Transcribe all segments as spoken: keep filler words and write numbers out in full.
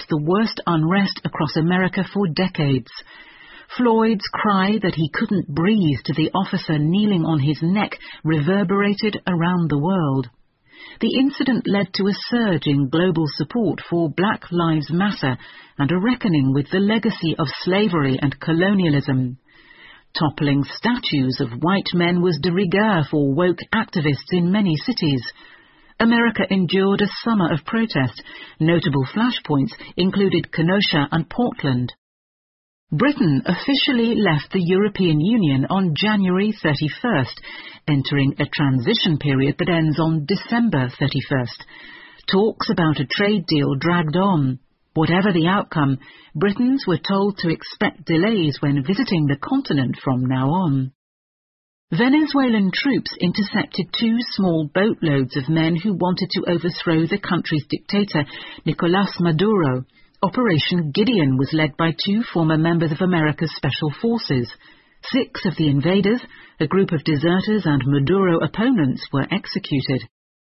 the worst unrest across America for decades. Floyd's cry that he couldn't breathe to the officer kneeling on his neck reverberated around the world. The incident led to a surge in global support for Black Lives Matter and a reckoning with the legacy of slavery and colonialism. Toppling statues of white men was de rigueur for woke activists in many cities. America endured a summer of protest. Notable flashpoints included Kenosha and Portland. Britain officially left the European Union on January thirty-first, entering a transition period that ends on December thirty-first. Talks about a trade deal dragged on. Whatever the outcome, Britons were told to expect delays when visiting the continent from now on. Venezuelan troops intercepted two small boatloads of men who wanted to overthrow the country's dictator, Nicolás Maduro. Operation Gideon was led by two former members of America's Special Forces. Six of the invaders, a group of deserters and Maduro opponents, were executed.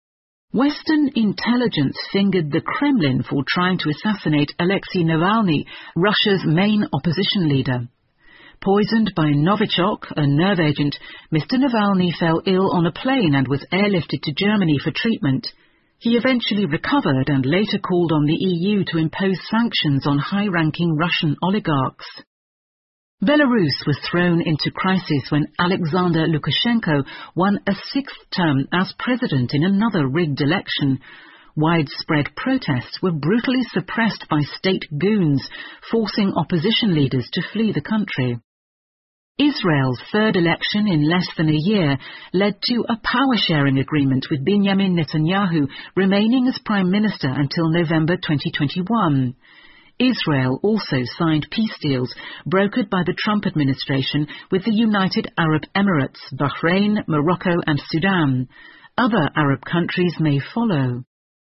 Western intelligence fingered the Kremlin for trying to assassinate Alexei Navalny, Russia's main opposition leader. Poisoned by Novichok, a nerve agent, Mister Navalny fell ill on a plane and was airlifted to Germany for treatment. He eventually recovered and later called on the E U to impose sanctions on high-ranking Russian oligarchs. Belarus was thrown into crisis when Alexander Lukashenko won a sixth term as president in another rigged election. Widespread protests were brutally suppressed by state goons, forcing opposition leaders to flee the country. Israel's third election in less than a year led to a power-sharing agreement with Benjamin Netanyahu remaining as Prime Minister until November twenty twenty-one. Israel also signed peace deals brokered by the Trump administration with the United Arab Emirates, Bahrain, Morocco and Sudan. Other Arab countries may follow.